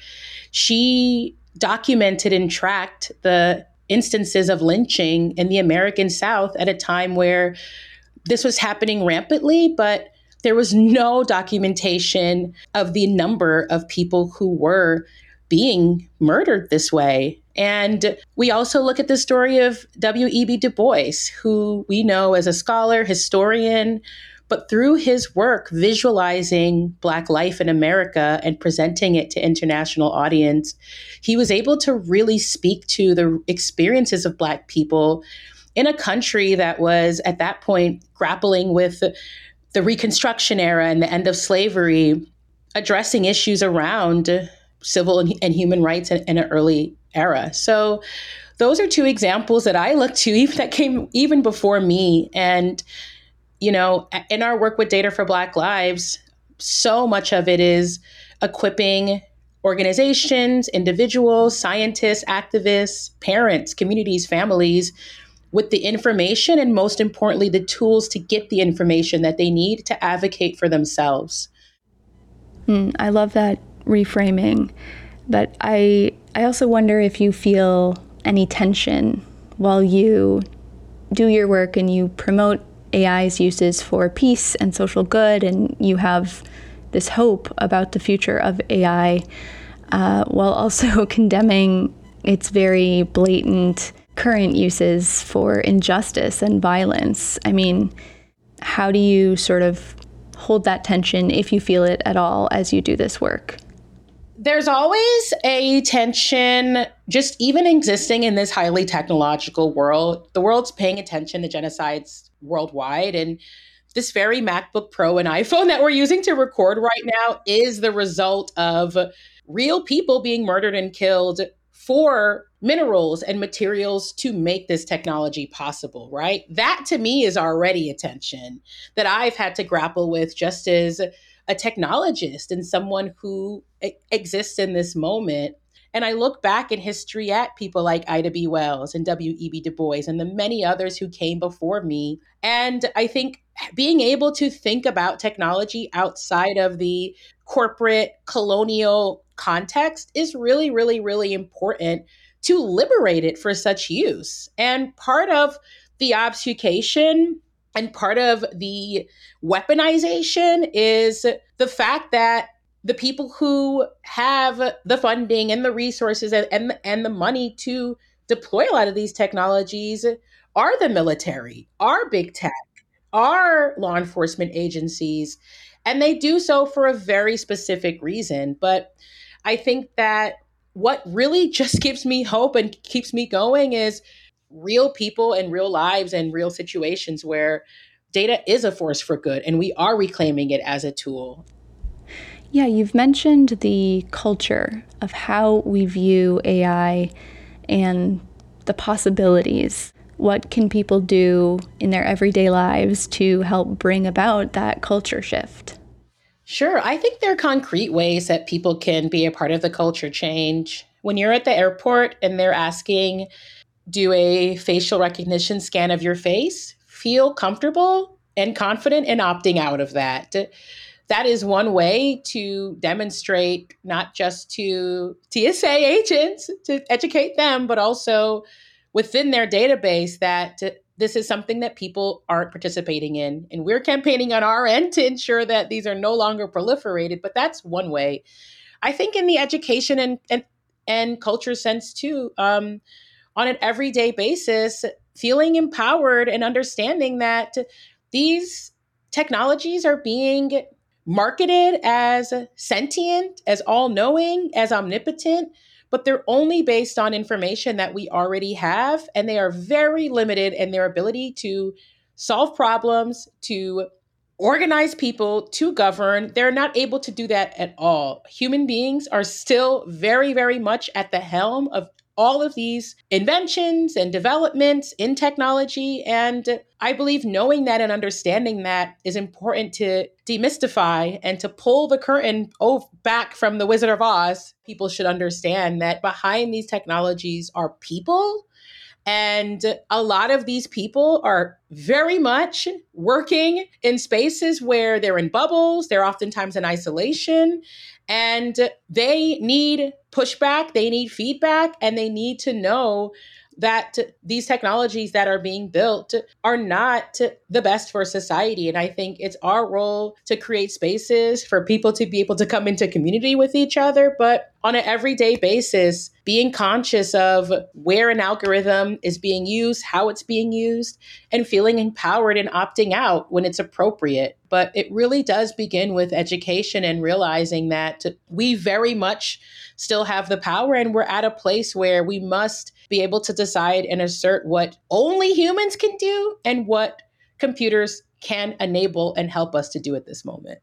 Speaker 2: She documented and tracked the instances of lynching in the American South at a time where this was happening rampantly, but there was no documentation of the number of people who were being murdered this way. And we also look at the story of W E B Du Bois, who we know as a scholar, historian, but through his work visualizing Black life in America and presenting it to international audience, he was able to really speak to the experiences of Black people in a country that was at that point grappling with the Reconstruction era and the end of slavery, addressing issues around civil and, and human rights in, in an early era. So those are two examples that I look to, even that came even before me. And, you know, in our work with Data for Black Lives, so much of it is equipping organizations, individuals, scientists, activists, parents, communities, families with the information and, most importantly, the tools to get the information that they need to advocate for themselves.
Speaker 4: Mm, I love that reframing. But I, I also wonder if you feel any tension while you do your work and you promote A I's uses for peace and social good, and you have this hope about the future of A I, uh, while also condemning its very blatant current uses for injustice and violence. I mean, how do you sort of hold that tension, if you feel it at all, as you do this work?
Speaker 2: There's always a tension just even existing in this highly technological world. The world's paying attention to genocides worldwide. And this very MacBook Pro and iPhone that we're using to record right now is the result of real people being murdered and killed for minerals and materials to make this technology possible, right? That to me is already a tension that I've had to grapple with just as a technologist and someone who e- exists in this moment. And I look back in history at people like Ida B. Wells and W E B. Du Bois and the many others who came before me. And I think being able to think about technology outside of the corporate colonial context is really, really, really important to liberate it for such use. And part of the obfuscation and part of the weaponization is the fact that the people who have the funding and the resources and, and, and the money to deploy a lot of these technologies are the military, are big tech, are law enforcement agencies, and they do so for a very specific reason. But I think that what really just gives me hope and keeps me going is real people and real lives and real situations where data is a force for good and we are reclaiming it as a tool.
Speaker 4: Yeah, you've mentioned the culture of how we view A I and the possibilities. What can people do in their everyday lives to help bring about that culture shift?
Speaker 2: Sure. I think there are concrete ways that people can be a part of the culture change. When you're at the airport and they're asking, do a facial recognition scan of your face, feel comfortable and confident in opting out of that. That is one way to demonstrate not just to T S A agents to educate them, but also within their database that this is something that people aren't participating in. And we're campaigning on our end to ensure that these are no longer proliferated, but that's one way. I think in the education and and, and culture sense too, um, on an everyday basis, feeling empowered and understanding that these technologies are being marketed as sentient, as all-knowing, as omnipotent, but they're only based on information that we already have, and they are very limited in their ability to solve problems, to organize people, to govern. They're not able to do that at all. Human beings are still very, very much at the helm of all of these inventions and developments in technology. And I believe knowing that and understanding that is important to demystify and to pull the curtain back from the Wizard of Oz. People should understand that behind these technologies are people. And a lot of these people are very much working in spaces where they're in bubbles, they're oftentimes in isolation, and they need pushback, they need feedback, and they need to know that these technologies that are being built are not the best for society. And I think it's our role to create spaces for people to be able to come into community with each other, but on an everyday basis, being conscious of where an algorithm is being used, how it's being used, and feeling empowered and opting out when it's appropriate. But it really does begin with education and realizing that we very much still have the power, and we're at a place where we must be able to decide and assert what only humans can do and what computers can enable and help us to do at this moment.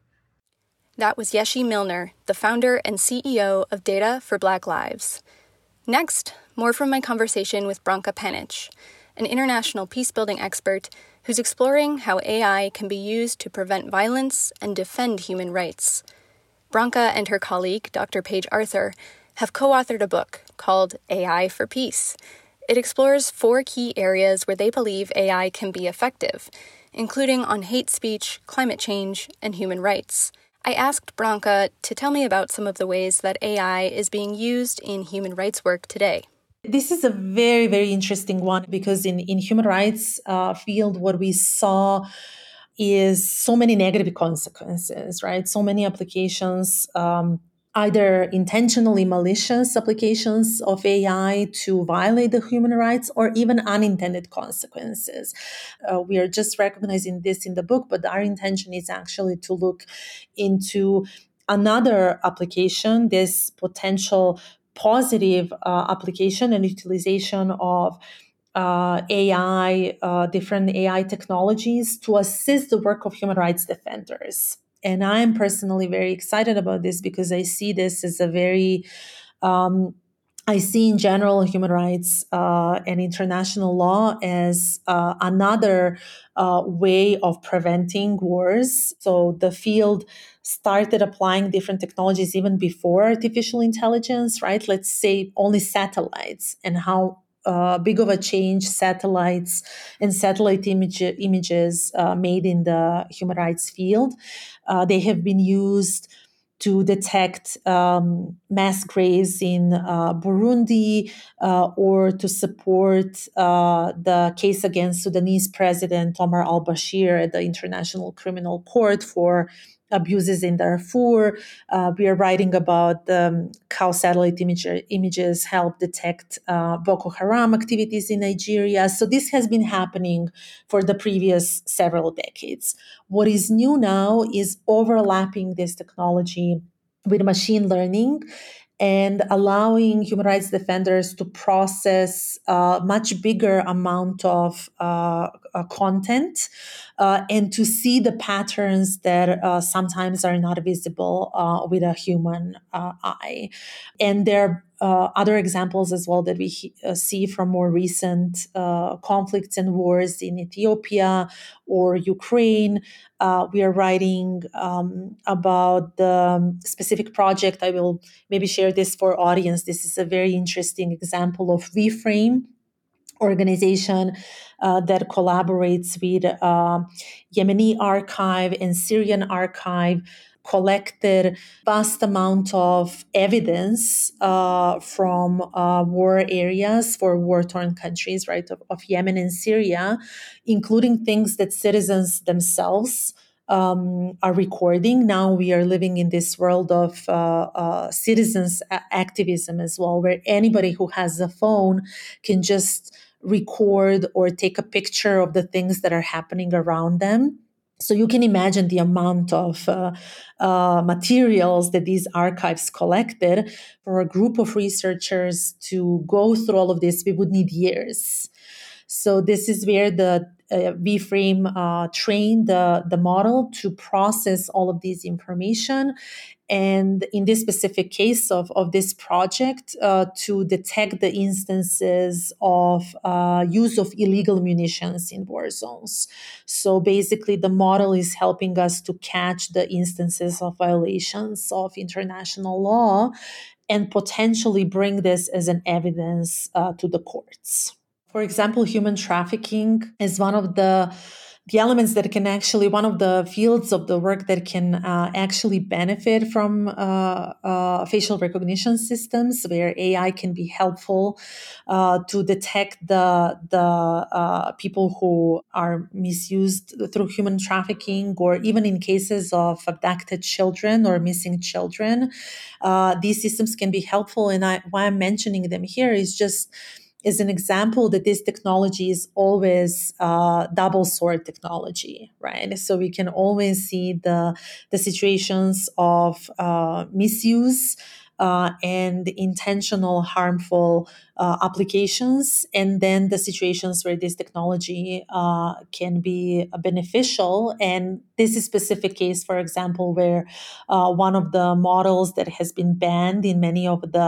Speaker 4: That was Yeshi Milner, the founder and C E O of Data for Black Lives. Next, more from my conversation with Branka Panic, an international peacebuilding expert who's exploring how A I can be used to prevent violence and defend human rights. Branka and her colleague, Doctor Paige Arthur, have co-authored a book called A I for Peace. It explores four key areas where they believe A I can be effective, including on hate speech, climate change, and human rights. I asked Branka to tell me about some of the ways that A I is being used in human rights work today.
Speaker 3: This is a very, very interesting one because in, in human rights uh, field, what we saw is so many negative consequences, right? So many applications, um, either intentionally malicious applications of A I to violate the human rights or even unintended consequences. Uh, we are just recognizing this in the book, but our intention is actually to look into another application, this potential positive uh, application and utilization of uh, A I, uh, different A I technologies to assist the work of human rights defenders. And I'm personally very excited about this because I see this as a very, um, I see in general human rights uh, and international law as uh, another uh, way of preventing wars. So the field started applying different technologies even before artificial intelligence, right? Let's say only satellites and how uh, big of a change satellites and satellite image, images uh, made in the human rights field. Uh, they have been used to detect um, mass graves in uh, Burundi uh, or to support uh, the case against Sudanese President Omar al-Bashir at the International Criminal Court for abuses in Darfur. Uh, we are writing about um, how satellite image, images help detect uh, Boko Haram activities in Nigeria. So this has been happening for the previous several decades. What is new now is overlapping this technology with machine learning and allowing human rights defenders to process a much bigger amount of uh, uh, content uh, and to see the patterns that uh, sometimes are not visible uh, with a human uh, eye. And there are uh, other examples as well that we he- uh, see from more recent uh, conflicts and wars in Ethiopia or Ukraine. Uh, we are writing um, about the specific project. I will maybe share this for audience. This is a very interesting example of VFrame organization uh, that collaborates with uh, Yemeni archive and Syrian archive, collected vast amount of evidence uh, from uh, war areas for war-torn countries, right, of, of Yemen and Syria, including things that citizens themselves Um, are recording. Now we are living in this world of uh, uh, citizens activism as well, where anybody who has a phone can just record or take a picture of the things that are happening around them. So you can imagine the amount of uh, uh, materials that these archives collected. For a group of researchers to go through all of this, we would need years. So this is where the uh, VFrame uh, trained the, the model to process all of this information. And in this specific case of, of this project, uh, to detect the instances of uh, use of illegal munitions in war zones. So basically, the model is helping us to catch the instances of violations of international law and potentially bring this as an evidence uh, to the courts. For example, human trafficking is one of the the elements that can actually, one of the fields of the work that can uh, actually benefit from uh, uh, facial recognition systems, where A I can be helpful uh, to detect the the uh, people who are misused through human trafficking, or even in cases of abducted children or missing children. Uh, these systems can be helpful, and I, why I'm mentioning them here is just is an example that this technology is always uh, double sword technology, right? So we can always see the, the situations of uh, misuse uh, and intentional harmful uh, applications, and then the situations where this technology uh, can be beneficial. And this is a specific case, for example, where uh, one of the models that has been banned in many of the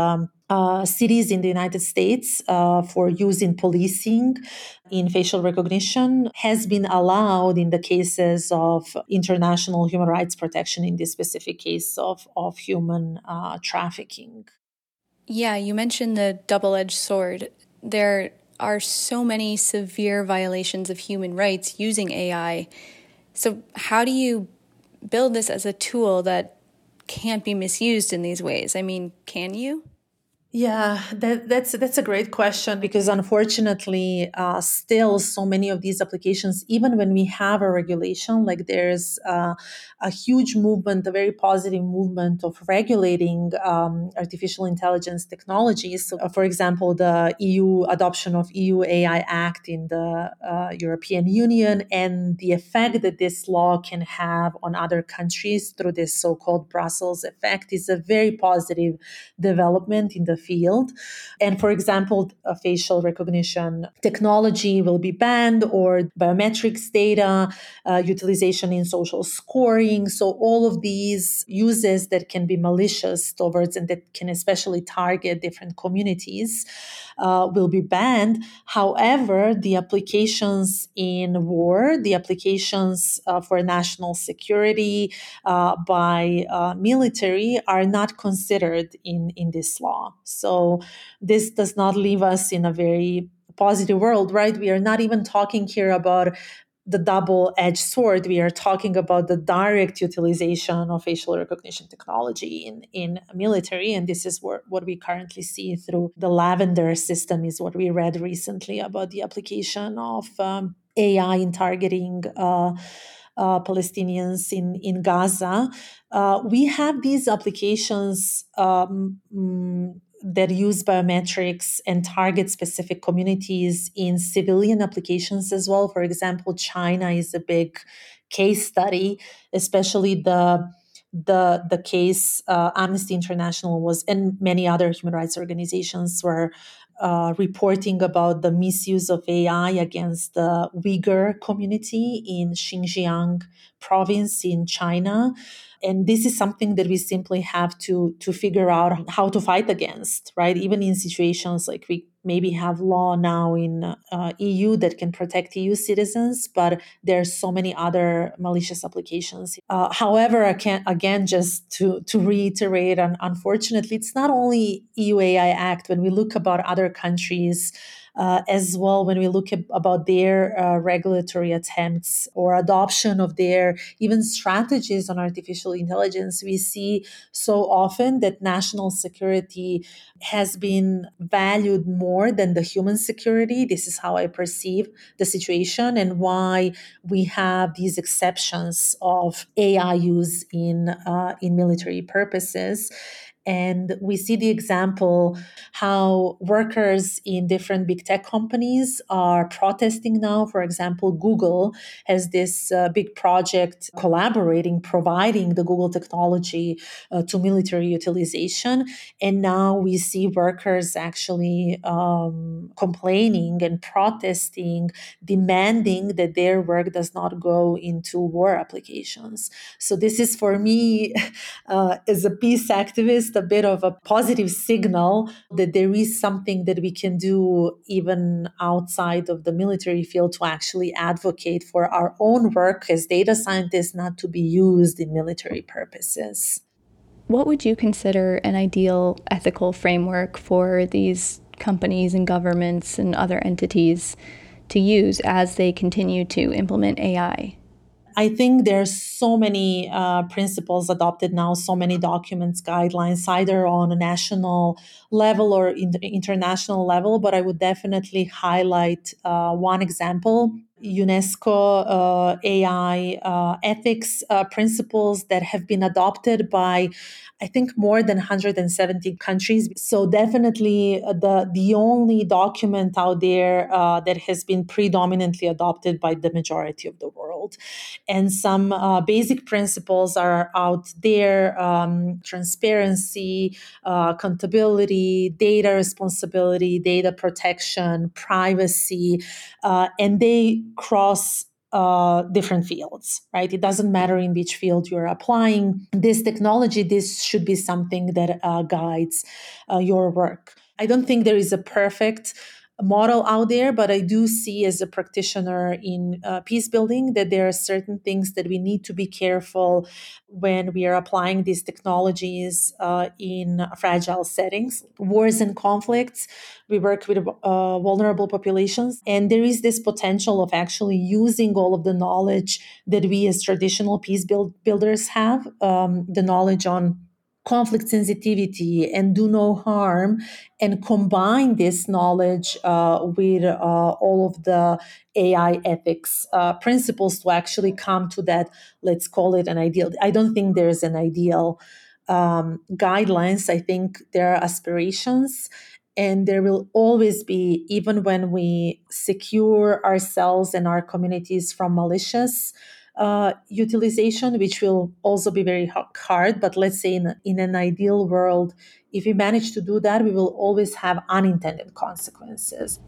Speaker 3: uh, cities in the United States uh, for use in policing in facial recognition has been allowed in the cases of international human rights protection in this specific case of, of human uh, trafficking.
Speaker 4: Yeah, you mentioned the double-edged sword. There are so many severe violations of human rights using A I. So how do you build this as a tool that can't be misused in these ways? I mean, can you?
Speaker 3: Yeah, that, that's that's a great question because unfortunately, uh, still so many of these applications, even when we have a regulation, like there's uh, a huge movement, a very positive movement of regulating um, artificial intelligence technologies. So, uh, for example, the E U adoption of E U A I Act in the uh, European Union and the effect that this law can have on other countries through this so-called Brussels effect is a very positive development in the field. And for example, a facial recognition technology will be banned, or biometrics data, uh, utilization in social scoring. So all of these uses that can be malicious towards and that can especially target different communities uh, will be banned. However, the applications in war, the applications uh, for national security uh, by uh, military are not considered in, in this law. So this does not leave us in a very positive world, right? We are not even talking here about the double-edged sword. We are talking about the direct utilization of facial recognition technology in, in military. And this is what, what we currently see through the Lavender system, is what we read recently about the application of um, A I in targeting uh, uh, Palestinians in, in Gaza. Uh, we have these applications um, mm, that use biometrics and target specific communities in civilian applications as well. For example, China is a big case study, especially the the the case uh, Amnesty International was, and many other human rights organizations were uh, reporting about the misuse of A I against the Uyghur community in Xinjiang province in China. And this is something that we simply have to, to figure out how to fight against, right? Even in situations like we maybe have law now in uh, E U that can protect E U citizens, but there are so many other malicious applications. Uh, however, I can again, just to, to reiterate, and unfortunately, it's not only E U A I Act. When we look about other countries, Uh, as well, when we look at, about their uh, regulatory attempts or adoption of their even strategies on artificial intelligence, we see so often that national security has been valued more than the human security. This is how I perceive the situation, and why we have these exceptions of A I use in uh, in military purposes. And we see the example how workers in different big tech companies are protesting now. For example, Google has this uh, big project collaborating, providing the Google technology uh, to military utilization. And now we see workers actually um, complaining and protesting, demanding that their work does not go into war applications. So this is, for me, uh, as a peace activist, a bit of a positive signal that there is something that we can do even outside of the military field to actually advocate for our own work as data scientists not to be used in military purposes.
Speaker 4: What would you consider an ideal ethical framework for these companies and governments and other entities to use as they continue to implement A I?
Speaker 3: I think there's so many uh, principles adopted now, so many documents, guidelines, either on a national level or in international level. But I would definitely highlight uh, one example: UNESCO uh, A I uh, ethics uh, principles that have been adopted by, I think, more than one hundred seventy countries. So definitely uh, the, the only document out there uh, that has been predominantly adopted by the majority of the world. And some uh, basic principles are out there: um, transparency, uh, accountability, data responsibility, data protection, privacy, uh, and they cross uh, different fields, right? It doesn't matter in which field you're applying this technology. This should be something that uh, guides uh, your work. I don't think there is a perfect model out there, but I do see as a practitioner in uh, peace building that there are certain things that we need to be careful when we are applying these technologies uh, in fragile settings, wars and conflicts. We work with uh, vulnerable populations, and there is this potential of actually using all of the knowledge that we as traditional peace build- builders have, um, the knowledge on conflict sensitivity and do no harm, and combine this knowledge uh, with uh, all of the A I ethics uh, principles to actually come to that, let's call it an ideal. I don't think there's an ideal um, guidelines. I think there are aspirations, and there will always be, even when we secure ourselves and our communities from malicious Uh, utilization, which will also be very hard. But let's say in, in an ideal world, if we manage to do that, we will always have unintended consequences.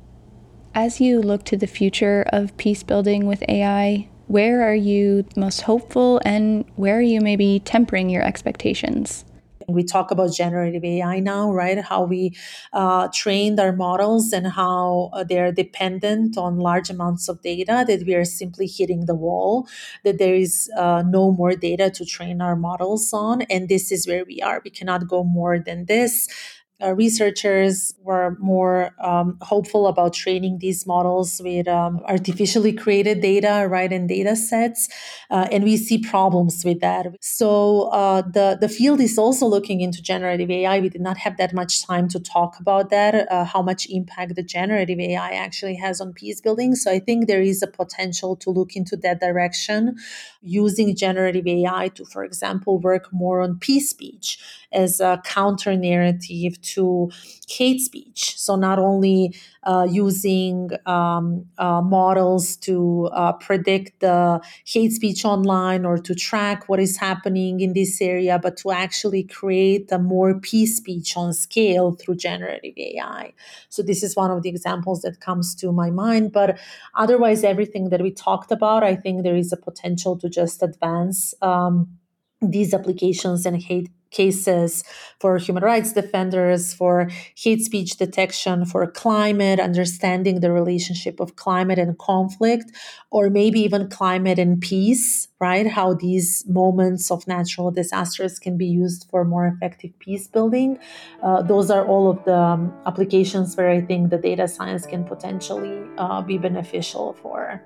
Speaker 4: As you look to the future of peace building with A I, where are you most hopeful and where are you maybe tempering your expectations?
Speaker 3: We talk about generative A I now, right? How we uh, trained our models and how uh, they're dependent on large amounts of data, that we are simply hitting the wall, that there is uh, no more data to train our models on. And this is where we are. We cannot go more than this. Uh, researchers were more um, hopeful about training these models with um, artificially created data, right, and data sets, uh, and we see problems with that. So uh, the, the field is also looking into generative A I. We did not have that much time to talk about that, uh, how much impact the generative A I actually has on peace building. So I think there is a potential to look into that direction, using generative A I to, for example, work more on peace speech as a counter narrative to hate speech. So not only uh, using um, uh, models to uh, predict the hate speech online or to track what is happening in this area, but to actually create a more peace speech on scale through generative A I. So this is one of the examples that comes to my mind. But otherwise, everything that we talked about, I think there is a potential to just advance um, these applications and hate cases for human rights defenders, for hate speech detection, for climate, understanding the relationship of climate and conflict, or maybe even climate and peace, right? How these moments of natural disasters can be used for more effective peace building. Uh, those are all of the um, applications where I think the data science can potentially uh, be beneficial for.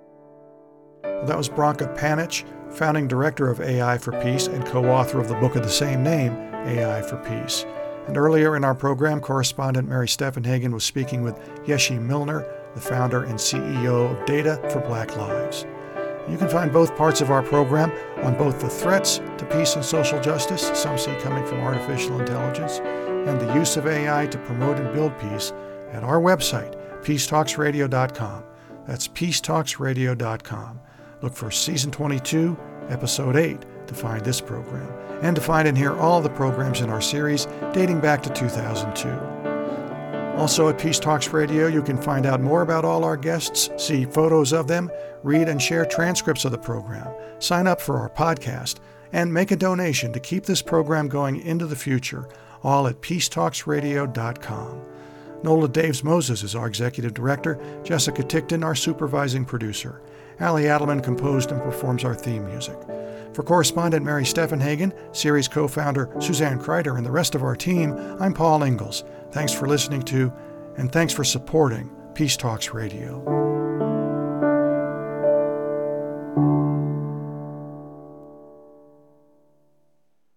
Speaker 1: That was Branka Panic, founding director of A I for Peace and co-author of the book of the same name, A I for Peace. And earlier in our program, correspondent Mary Steffenhagen was speaking with Yeshi Milner, the founder and C E O of Data for Black Lives. You can find both parts of our program on both the threats to peace and social justice, some see coming from artificial intelligence, and the use of A I to promote and build peace at our website, peace talks radio dot com. That's peace talks radio dot com. Look for Season twenty-two, Episode eight to find this program, and to find and hear all the programs in our series dating back to two thousand two. Also at Peace Talks Radio, you can find out more about all our guests, see photos of them, read and share transcripts of the program, sign up for our podcast, and make a donation to keep this program going into the future, all at peace talks radio dot com. Nola Daves Moses is our executive director, Jessica Tickton our supervising producer. Allie Adelman composed and performs our theme music. For correspondent Mary Steffenhagen, series co-founder Suzanne Kreider, and the rest of our team, I'm Paul Ingalls. Thanks for listening to, and thanks for supporting Peace Talks Radio.